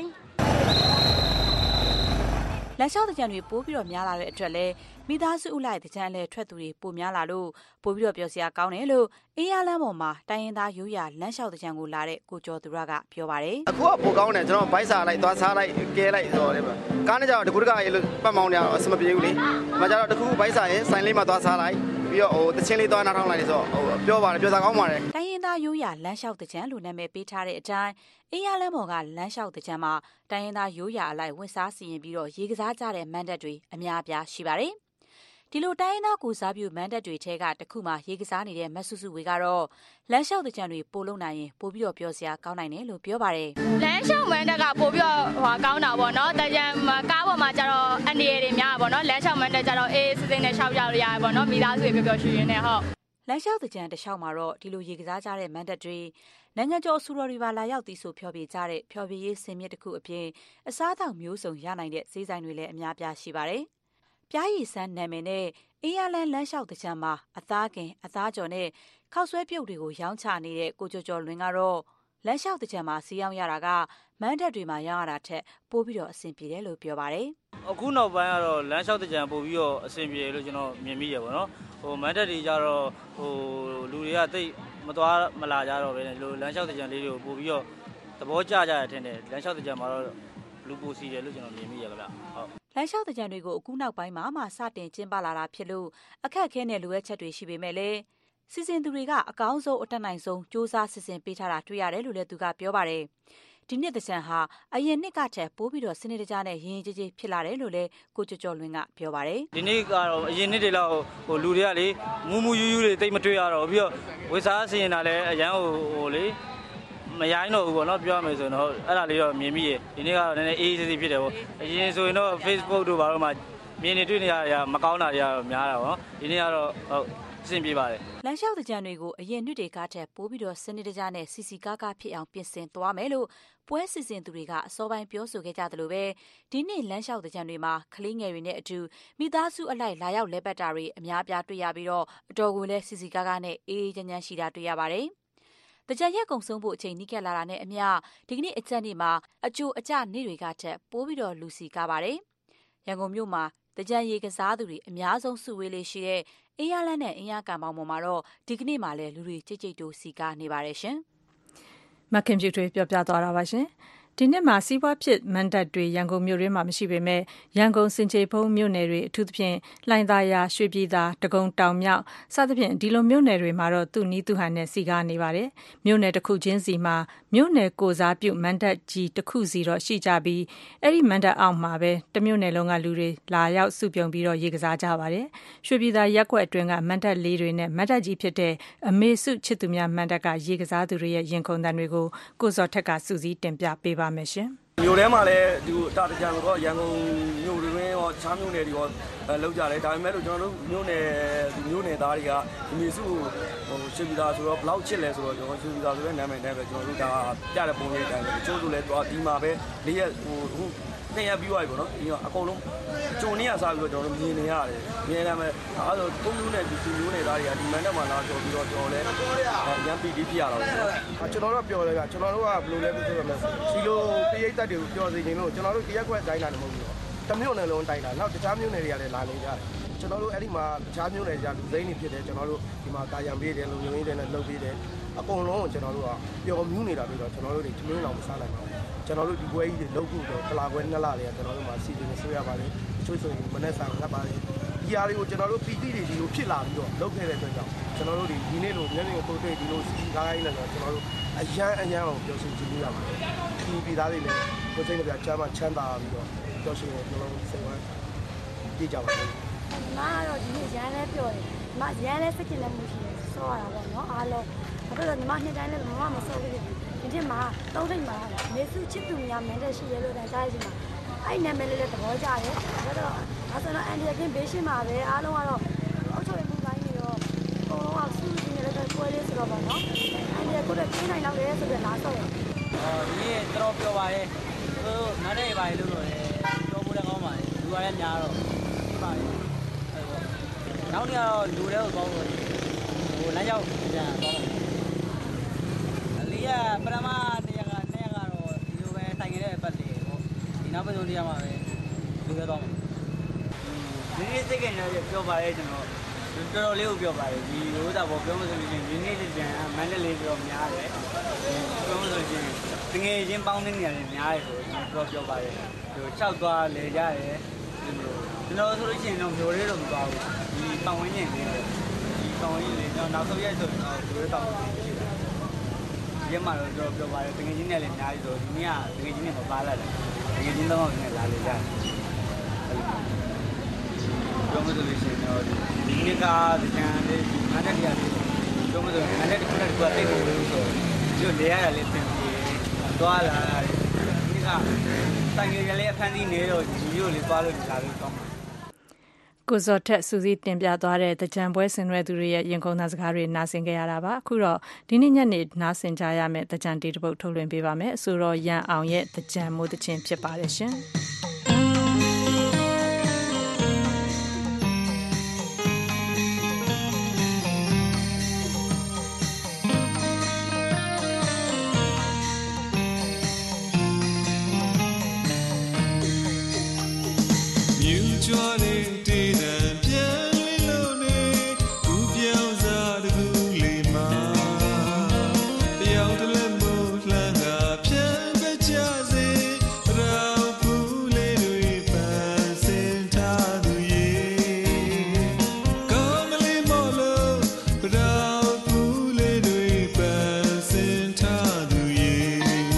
လမ်းလျှောက်တကြံတွေပိုးပြီးတော့များလာတဲ့အတွက်လည်းမိသားစုဥလိုက်တကြံအလဲထွက်သူတွေပိုများလာလို့ပိုပြီးတော့ပျော်စရာကောင်းတယ်လို့အေးရလမ်းပေါ်မှာတိုင်းရင်းသားရိုးရာလမ်းလျှောက်တကြံကိုလာတဲ့ကိုကျော်သူရကပြောပါတယ်အခုကပိုကောင်းတယ်ကျွန်တော်ဘိုက်စာလိုက်သွားစားလိုက်ကဲလိုက်ဆိုတော့လေကားနဲ့ကြတော့တကူတကရေလို့ပတ်မောင်းနေတော့အဆင်မပြေဘူးလေဒီမှာကြတော့တကူဘိုက်စာရင်ဆိုင်လေးမှာသွားစားလိုက်ပြီးတော့တချင်းလေးသွားနားထောင်လိုက်ဆိုတော့ပြောပါတယ်ပြောစားကောင်းပါတယ်တိုင်းရင်းသားရိုးရာလမ်းလျှောက်တကြံလို့နာမည်ပေးထားတဲ့အတိုင်းအေးရလမ်းပေါ်ကလမ်းလျှောက်တကြံမှာတိုင်းရင်းသားရိုးရာအလိုက်ဝင်စားစီရင်ပြီးတော့ရေကစားကြတဲ့မန်တပ်တွေအများအပြားရှိပါတယ်ဒီလိုတိုင်းရင်းသားကိုစားပြုမန်တပ်တွေထဲကတခုမှရေကစားနေတဲ့မဆုစုဝေကတော့လမ်းလျှောက်တကြံတွေပို့လုံနိုင်ရင်ပို့ပြီးတော့ပျော်စရာကောင်းနိုင်တယ်လို့ပြောပါတယ်လမ်းလျှောက်မန်တက်ကပို့ပြီးတော့ကောင်းတာပေါ့နော်တကြံကားပေါ်မှာကျတော့အန်ဒီရီတွေများပါပေါ့နော်လမ်းလျှောက်မန်တက်ကျတော့အေးစစ်စစ်နဲ့ရှောက်ကြရရပေါ့နော်မိသားစုတွေပျော်ရွှင်ရင်းနဲ့ဟုတ်လမ်းလျှောက်တကြံတစ်လျှောက်မှာတော့ဒီလိုရေကစားကြတဲ့မန်တပ်တွေနိုင်ငံကျော်ဆူတော်တွေပါလာရောက်တီးဆိုဖျော်ဖြေကြတဲ့ဖျော်ဖြေရေးစင်မြင့်တစ်ခုအပြင်အစားအသောက်မျိုးစုံရနိုင်တဲ့ဈေးဆိုင်တွေလည်းအများပြားရှိပါတယ်ပြားရည်စမ်းနာမည်နဲ့အေးရလန်းလမ်းလျှောက်တကြံမှာအသားကင်အသားကြော်နဲ့ခောက်ဆွဲပြုတ်တွေကိုရောင်းချနေတဲ့ကိုကျော်ကျော်လွင်ကတော့လမ်းလျှောက်တကြံမှာစီးရောက်ရတာကမန်းတက်တွေမှာရောင်းရတာထက်ပိုပြီးတော့အဆင်ပြေတယ်လို့ပြောပါတယ်အခုနောက်ပိုင်းကတော့လမ်းလျှောက်တကြံပို့ပြီးတော့အဆင်ပြေလို့ကျွန်တော်မြင်မိရပါတော့မန်းတက်တွေကြတော့လူတွေကတိတ်မသွားမလာကြတော့ပဲဒီလိုလမ်းလျှောက်တကြံလေးတွေကိုပို့ပြီးတော့သဘောကျကြရတဲ့ထင်တယ်လမ်းလျှောက်တကြံမှာတော့လူပိုစီတယ်လို့ကျွန်တော်မြင်မိရပါဗျဟုတ်လမ်းလျှောက်တကြံတွေကိုအခုနောက်ပိုင်းမှာစတင်ကျင်းပလာတာဖြစ်လို့အခက်အခဲနဲ့လိုအပ်ချက်တွေရှိပေမဲ့လည်းစီစဉ်သူတွေကအကောင်းဆုံးအတက်နိုင်ဆုံးစ조사စီစဉ်ပေးထားတာတွေ့ရတယ်လို့လည်းသူကပြောပါတယ်ဒီနှစ်တကြံဟာအရင်နှစ်ကထက်ပိုးပြီးတော့စနစ်တကျနဲ့ရင်းကြီးကြီးဖြစ်လာတယ်လို့လည်းကိုကျော်ကျော်လွင်ကပြောပါတယ်ဒီနေ့ကတော့အရင်နှစ်တွေလောက်လူတွေကလေမူးမူးယူးယူးတွေတိတ်မတွေ့ရတော့ပြီးတော့ဝေစားစီရင်တာလည်းအရန်လေမရိုင်းတော့ဘူးပေါ့နော်ပြောရမယ်ဆိုရင်တော့အဲ့ဒါလေးတော့မြင်မိရဒီနေ့ကတော့နည်းနည်းအေးအေးဆေးဆေးဖြစ်တယ်ပေါ့အရင်ဆိုရင်တော့ Facebook တို့ဘာလို့မှမြင်နေတွေ့နေရတာမကောင်းတာတွေကတော့များတာပေါ့ဒီနေ့ကတော့ဟုတ်အဆင်ပြေပါတယ်လမ်းလျှောက်တကြံတွေကိုအရင်နှစ်တွေကထက်ပိုပြီးတော့စနစ်တကျနဲ့စီစီကားကားဖြစ်အောင်ပြင်ဆင်သွားမယ်လို့ပွဲစီစဉ်သူတွေကအစောပိုင်းပြောဆိုခဲ့ကြတယ်လို့ပဲဒီနေ့လမ်းလျှောက်တကြံတွေမှာကလေးငယ်တွေနဲ့အတူမိသားစုအလိုက်လာရောက်လဲပတ်တာတွေအများအပြားတွေ့ရပြီးတော့အတော်ကိုလည်းစီစီကားကားနဲ့အေးအေးချမ်းချမ်းရှိတာတွေ့ရပါတယ်။တကြံရက်ကုံဆုံးဖို့အချိန်နီးကပ်လာတာနဲ့အမျှဒီကနေ့အကြံနေ့မှာအကျိုးအကျနေ့တွေကထက်ပိုပြီးတော့လူစီကားပါတယ်။ရန်ကုန်မြို့မှာတကြံရေကစားသူတွေအများဆုံးစုဝေးလေးရှိတဲ့အင်းရလန်းနဲ့အင်းရကံပေါင်းပေါ်မှာတော့ဒီကနေ့မှလည်းလူတွေကြိတ်ကြိတ်တိုးစီကားနေပါတယ်ရှင်။မခင်ပြူတွေပြောပြသွားတာပါရှင်။ဒီနှစ်မှာစီးပွားဖြစ်မန်တပ်တွေရန်ကုန်မြို့ရင်းမှာမရှိပေမဲ့ရန်ကုန်စင်ကြေဖုံးမြို့နယ်တွေအထူးသဖြင့်လှိုင်သာယာရွှေပြည်သာတကုံတောင်မြောက်စသဖြင့်ဒီလိုမြို့နယ်တွေမှာတော့သူ့နီးသူဟန်နဲ့စီကားနေပါတယ်မြို့နယ်တစ်ခုချင်းစီမှာမြို့နယ်ကိုစားပြုမန်တပ်ကြီးတစ်ခုစီတော့ရှိကြပြီးအဲ့ဒီမန်တပ်အောက်မှာပဲတမြို့နယ်လုံးကလူတွေလာရောက်စုပြုံပြီးတော့ရေကစားကြပါတယ်ရွှေပြည်သာရက်ကွက်အတွင်းကမန်တပ်လေးတွေနဲ့မန်တပ်ကြီးဖြစ်တဲ့အမေစုချစ်သူများမန်တပ်ကရေကစားသူတွေရဲ့ရင်ခုန်တန်တွေကိုကိုစောထက်ကစူးစီးတင်ပြပေးပါမယ်ရှင်မြို့ထဲမှာလည်းဒီတာတကြံတော့ရန်ကုန်မြို့တွင်ရောချားမြို့နယ်တွေရောလောက်ကြတယ်ဒါပေမဲ့လို့ကျွန်တော်တို့မြို့နယ်သားတွေကဒီမျိုးစုရွှေပြည်သာဆိုတော့ဘလောက်ချစ်လဲဆိုတော့ကျွန်တော်ရွှေပြည်သာဆိုတဲ့နာမည်နဲ့ပဲကျွန်တော်တို့ဒါပြတဲ့ပုံရိပ်တိုင်းပဲကျိုးဆိုလဲဒီမှာပဲ၄ရက်အခု2ရက်ပြီးသွားပြီပေါ့နော်ဒီကအကုန်လုံးဂျုံနေရစားပြီးတော့ကျွန်တော်တို့မြင်နေရတယ်မြင်ရမယ်အဲဆိုသုံးမျိုးနဲ့ဒီမျိုးနယ်သားတွေကဒီမန်တက်မှာလာကြော်ပြီးတော့ကျွန်တော်လည်းရန်ပီတီဖြစ်ရတော့ကျွန်တော်တို့ပြောတယ်ကကျွန်တော်တို့ကဘယ်လိုလဲပြောရမလဲဒီလိုတရိတ်တက်တွေကိုပြောစီခြင်းလို့ကျွန်တော်တို့တရက်ခွက်တိုင်းတာလည်းမဟုတ်ဘူးတမျိုးနယ်လုံးတိုင်းတာနောက်တခြားမျိုးနယ်တွေကလည်းလာနေကြတယ်ကျွန်တော်တို့အဲ့ဒီမှာတခြားမျိုးနယ်ကြလူစိမ့်နေဖြစ်တယ်ကျွန်တော်တို့ဒီမှာကာယံပေးတယ်လူမျိုးရင်းတွေနဲ့လှုပ်ပေးတယ်အကုန်လုံးကိုကျွန်တော်တို့ကပျော်မြူးနေတာပြီးတော့ကျွန်တော်တို့တွေချမင်းအောင်မစားနိုင်ပါဘူးကျွန်တော်တို့ဒီပွဲကြီးတွေလုပ်ဖို့တော့တလာပွဲ2လတွေကကျွန်တော်တို့မှာစီစဉ်နေဆွေးရပါတယ်ချို့ဆိုရင်မနေ့ကငတ်ပါတယ်ဒီဟာတွေကိုကျွန်တော်တို့ပီတိတွေဒီလိုဖြစ်လာပြီးတော့လုပ်ခဲ့တဲ့အတွက်ကြောင့်ကျွန်တော်တို့ဒီနေ့လိုမျက်မြင်ကိုတွေ့ဒီလိုစီကားရင်းနဲ့ကျွန်တော်တို့အရန်အောင်ပြောဆိုကြည့်ရပါတယ်ဒီပြည်သားတွေလည်းကိုယ်စိတ်နဲ့ပြချမ်းချမ်းသာပြီးတော့ပြောဆိုရင်ကျွန်တော်တို့စိတ်ဝမ်းကြည့်ကြပါမယ်မကတော့ဒီနေ့ရန်လည်းပြောတယ်မရန်လည်းစက်ကျင်လည်းမှုရှိတယ်စောရတာပေါ့နော်အားလုံးဘာလို့လဲညီမနှစ်တိုင်းလည်းမစောဘူးဒီနေ့မှာ၃ထိပ်မှာမေစုချစ်သူများမန်တက်ရှိရလို့တိုင်းစားရစီမှာအဲ့နာမည်လေးလည်းသဘောကျတယ်ဒါတော့ဒါဆိုတော့အန်ဒီကင်းဘေးရှင်းမှာပဲအားလုံးကတော့အောက်ချုပ်ရေးမှုပိုင်းတွေတော့အကုန်လုံးကစူးစီးနေတဲ့ပွဲလေးဆိုတော့ပေါ့နော်အန်ဒီကကိုယ်ကင်းနိုင်တော့လေဆိုတော့လာဆော့ရဒီတော့ပြောပါရဲ့သူနားနေပါလေလို့ပြောဖို့လည်းကောင်းပါလေလူကလည်းများတော့ဒီပါလေနောက်နေ့ကတော့လူတွေကိုကောင်းလို့လမ်းရောက်ပြန်သွားတော့လေးကပရမနေရာကတော့ဒီလိုပဲတိုင်ခဲ့တဲ့ပတ်လေးပေါ့ဒီနောက်ပတ်စုံတရားမှာပဲလူရတော့ဒီနေ့စိတ်ကနေပြောပါလေကျွန်တော်တော်လေးကိုပြောပါတယ်ဒီလိုသာပေါ့ပြောမှဆိုလို့ရှိရင်ဒီနေ့ပြန်မန္တလေးပြောများတယ်ပြောမှဆိုလို့ရှိရင်တငယ်ချင်းပေါင်းနေနေရတယ်များတယ်ဆိုတော့ပြောပါတယ်ဟို6သွားလဲကြတယ်ကျွန်တော်ဆိုလို့ရှိရင်တော့မျိုးလေးတော့မသွားဘူးဒီပတ်ဝန်းကျင်လေးဒီပတ်ဝန်းကျင်လေးကျွန်တော်နောက်ဆုံးရက်ဆိုတော့ဒီလိုတောက်ရှိတာဒီမှာတော့ပြောပါတယ်တငယ်ချင်းနဲ့လည်းအများကြီးဆိုဒီနေ့ကတငယ်ချင်းနဲ့မပါလာတယ်တငယ်ချင်းတော့နဲ့လာလေကြတယ်ပြောမှဆိုလို့ရှိရင်တော့ဒီနေ့ကဒီကံလေးငါးတက်တရားလေးပြောမှဆိုရင်ငါးတက်တစ်ခုနဲ့တစ်ခုတိတ်လို့ဆိုဒီလေရတာလေးသင်ပြီးသွားလာဒီကတိုင်ငယ်လေးအခန်းကြီးနေတော့ဒီလိုလေးသွားလို့လာလို့ကောင်းကိုစောထက်စူးစီးတင်ပြသွားတဲ့တကြံပွဲဆင်နွှဲသူတွေရဲ့ရင်ခုန်သံစကားတွေနားဆင်ကြရတာပါအခုတော့ဒီနေ့ညနေနားဆင်ကြရမယ့်တကြံတေးတစ်ပုဒ်ထုတ်လွှင့်ပေးပါမယ်အဆိုတော်ရန်အောင်ရဲ့တကြံမိုးတခြင်းဖြစ်ပါတယ်ရှင်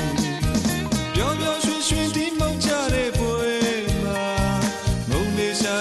ရွှင်တီးမောက်ကြတဲ့ပွဲမှာငုံနေရှာ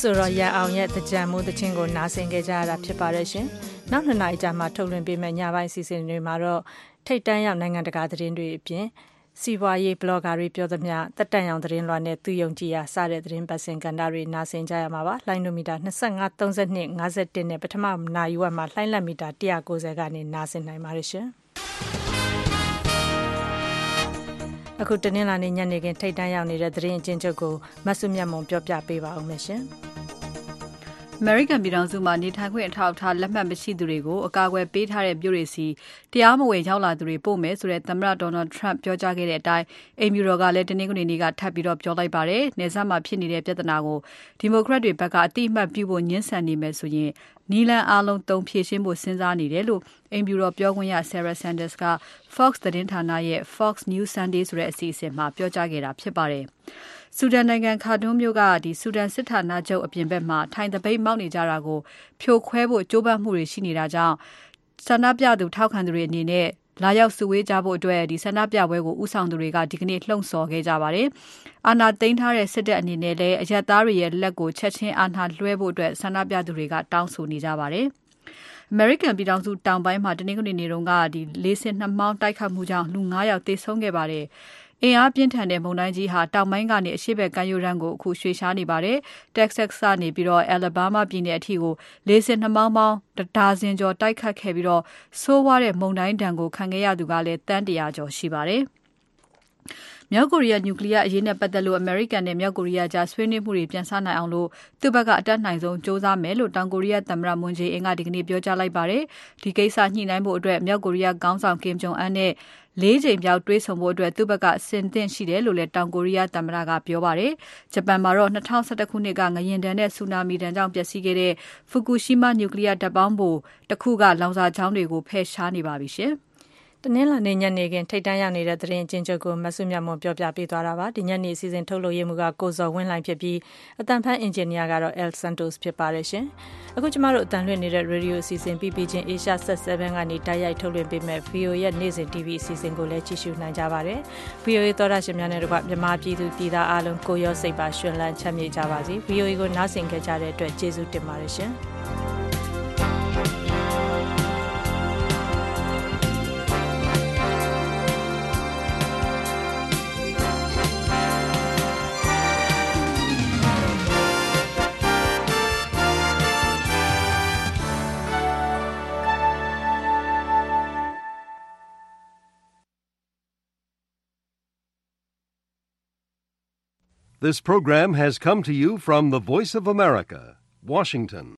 ဆိုတော့ရန်အောင်ရဲ့တကြံမှုတချင်းကိုနားဆင်ခဲ့ကြရတာဖြစ်ပါတယ်ရှင်။နောက်2 နာရီကြာမှထုတ်လွှင့်ပေးမယ့်ညပိုင်းစီစဉ်တွေမှာတော့ထိတ်တန့်ရောက်နိုင်ငံတကာသတင်းတွေအပြင်စီးပွားရေးဘလော့ဂါတွေပြောသမျှတက်တန့်ရောင်သတင်းလွှာနဲ့သူယုံကြည်ရာစတဲ့သတင်းပတ်စင်ကဏ္ဍတွေနားဆင်ကြရမှာပါ။လိုင်းနိုမီတာ25 32 51နဲ့ပထမနာရီဝက်မှာလှိုင်းလက်မီတာ190ကနေနားဆင်နိုင်ပါတယ်ရှင်။အခုတနင်္လာနေ့ညနေခင်းထိတ်တန့်ရောက်နေတဲ့သတင်းအကျဉ်းချုပ်ကိုမဆုမြတ်မွန်ပြောပြပေးပါဦးမယ်ရှင်။ American ပြည်ထောင်စုမှာနေထိုင်ခွင့်အထောက်အထားလက်မှတ်မရှိသူတွေကိုအကာအကွယ်ပေးထားတဲ့မြို့တွေစီတရားမဝင်ရောက်လာသူတွေပို့မယ်ဆိုတဲ့သမ္မတ Donald Trump ပြောကြားခဲ့တဲ့အတိုင်းအိမ်ဖြူတော်ကလည်းတနင်္ဂနွေနေ့ကထပ်ပြီးပြောလိုက်ပါတယ်။နယ်စပ်မှာဖြစ်နေတဲ့ပြဿနာကိုဒီမိုကရက်တွေဘက်ကအတိအမှတ်ပြုဖို့ညှင်းဆန်နေမယ်ဆိုရင်နီလန်အားလုံးသုံးဖြည့်ရှင်းဖို့စဉ်းစားနေတယ်လို့အိမ်ဖြူတော်ပြောခွင့်ရ Sarah Sanders က Fox သတင်းဌာနရဲ့ Fox News Sunday ဆိုတဲ့အစီအစဉ်မှာပြောကြားခဲ့တာဖြစ်ပါတယ်။ဆူဒန်နိုင်ငံခါတွန်းမြို့ကဆူဒန်စစ်ဌာနချုပ်အပြင်ဘက်မှာထိုင်တပိတ်မောက်နေကြတာကိုဖြိုခွဲဖို့ကြိုးပမ်းမှုတွေရှိနေတာကြောင့်ဆန္ဒပြသူထောက်ခံသူတွေအနေနဲ့လာရောက်စုဝေးကြဖို့အတွက်ဆန္ဒပြပွဲကိုဥဆောင်သူတွေကဒီကနေ့လှုံ့ဆော်ခဲ့ကြပါတယ်။အာဏာသိမ်းထားတဲ့စစ်တပ်အနေနဲ့လည်းအရပ်သားတွေရဲ့လက်ကိုချက်ချင်းအာဏာလွှဲဖို့အတွက်ဆန္ဒပြသူတွေကတောင်းဆိုနေကြပါတယ်။ American ပြည်ထောင်စုတောင်ပိုင်းမှာတနင်္ဂနွေနေ့တုန်းကလေဆင်နှာမောင်းတိုက်ခတ်မှုကြောင့်လူ9ယောက်သေဆုံးခဲ့ပါတယ်။အင်အားပြင်းထန်တဲ့မုန်တိုင်းကြီးဟာတောင်ပိုင်းကနေအရှေ့ဘက်ကမ်းရိုးတန်းကိုအခုရွှေ့ရှားနေပါတယ်။ Texas ကနေပြီးAlabama ပြည်နယ်အထိကိုလေဆင်နှာမောင်းပေါင်းဒါဇင်ကျော်တိုက်ခတ်ခဲ့ပြီးဆိုးဝါးတဲ့မုန်တိုင်းဒဏ်ကိုခံခဲ့ရသူကလည်းတန်း100ကျော်ရှိပါတယ်။မြောက်ကိုရီးယားနျူကလ িয়ার အရေးနဲ့ပတ်သက်လို့အမေရိကန်နဲ့မြောက်ကိုရီးယားကြားဆွေးနွေးမှုတွေပြန်စနိုင်အောင်လို့သူ့ဘက်ကအတတ်နိုင်ဆုံးစ조사မယ်လို့တောင်ကိုရီးယားသမ္မတမွန်ဂျေအင်ကဒီကနေ့ပြောကြားလိုက်ပါတယ်။ဒီကိစ္စညှိနှိုင်းဖို့အတွက်မြောက်ကိုရီးယားခေါင်းဆောင်ကင်ဂျုံအန်နဲ့4 ကြိမ်မြောက်တွေ့ဆုံဖို့အတွက်သူ့ဘက်ကအဆင်သင့်ရှိတယ်လို့လည်းတောင်ကိုရီးယားသမ္မတကပြောပါတယ်။ဂျပန်မှာတော့2011ခုနှစ်ကငလျင်ဒဏ်နဲ့ဆူနာမီဒဏ်ကြောင့်ပျက်စီးခဲ့တဲ့ဖူကူရှီမာနျူကလ িয়ার ဓာတ်ပေါင်းဖိုတစ်ခုကလောင်စာချောင်းတွေကိုဖယ်ရှားနေပါပြီရှင်။တနင်္လာနေ့ညနေခင်းထိတ်တန့်ရောက်နေတဲ့သတင်းအကျဉ်းချုပ်ကိုမဆုမြတ်မွန်ပြောပြပေးသွားတာပါဒီညနေအစီအစဉ်ထုတ်လုပ်ရမှုကကိုဇော်ဝင်းလှိုင်ဖြစ်ပြီးအတန်ဖန်အင်ဂျင်နီယာကတော့ El Santos ဖြစ်ပါတယ်ရှင်အခုကျမတို့အတန်လွှင့်နေတဲ့ radio အစီအစဉ် PPG Asia Set 7ကနေတိုက်ရိုက်ထုတ်လွှင့်ပေးမဲ့ VOA ရဲ့နေ့စဉ် TV အစီအစဉ်ကိုလည်းကြည့်ရှုနိုင်ကြပါတယ် VOA သောတာရှင်များနဲ့တကွမြန်မာပြည်သူပြည်သားအားလုံးကိုရောစိတ်ပါရှင်လန်းချမ်းမြေ့ကြပါစေ VOA ကိုနားဆင်ကြတဲ့အတွက်ကျေးဇူးတင်ပါတယ်ရှင် This program has come to you from the Voice of America, Washington.